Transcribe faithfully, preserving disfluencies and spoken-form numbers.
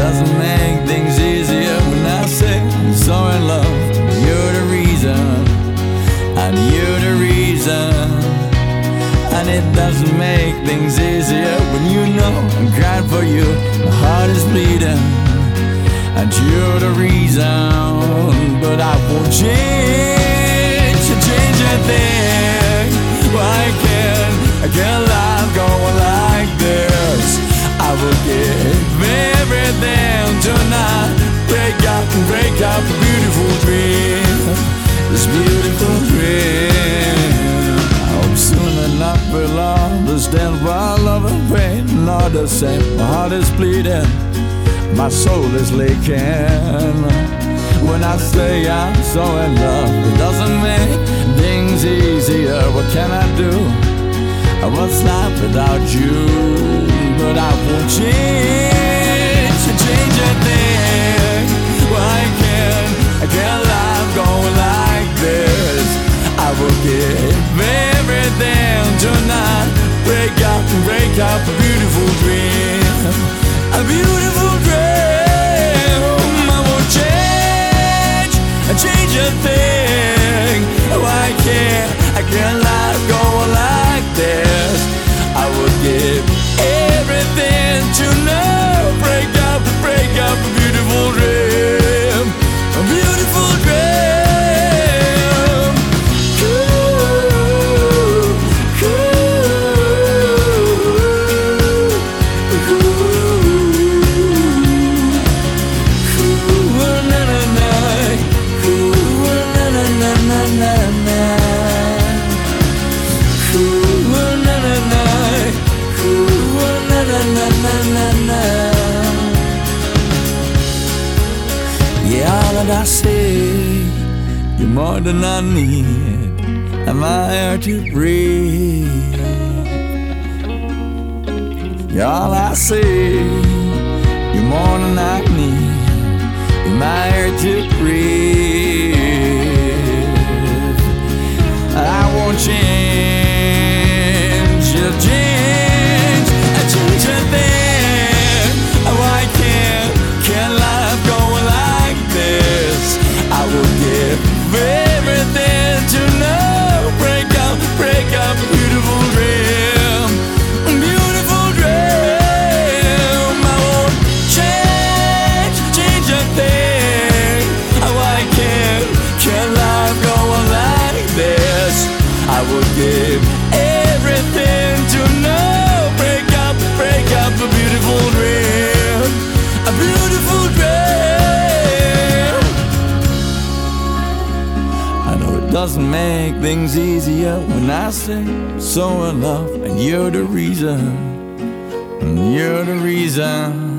doesn't make things easier when I say I'm so in love. You're the reason, and you're the reason. And it doesn't make things easier when you know I'm crying for you. My heart is bleeding, and you're the reason. But I won't change, change a thing. Why can't, can't life go on like this? I will give everything tonight. Break up and break up a beautiful dream. This beautiful dream. I'm soon enough will understand why love and pain are not the same. My heart is bleeding, my soul is leaking. When I say I'm so in love, it doesn't make things easier. What can I do? I what's life without you? But I won't change, change a thing. Why can't, can't life go like this? I will give everything tonight. Break up and break up a beautiful dream. A beautiful dream. I won't change, change a thing. Why can't, can't life go like this? I would give everything to know. Break up, break up a beautiful dream. A beautiful dream. Yeah, all that I say, you're more than I need, and my air to breathe. Yeah, all I say, you're more than I need, you're my air to breathe. I won't change, you'll change, I change a thing. Why can't, can't life go like this? I will give everything to know. Break up, break up a beautiful dream. Beautiful dream. I won't change, change a thing. Why can't, can't life go on like this? I will give everything to know. Break up, break up a beautiful dream. A beautiful dream. I know it doesn't make things easier when I say so in love, and you're the reason, and you're the reason.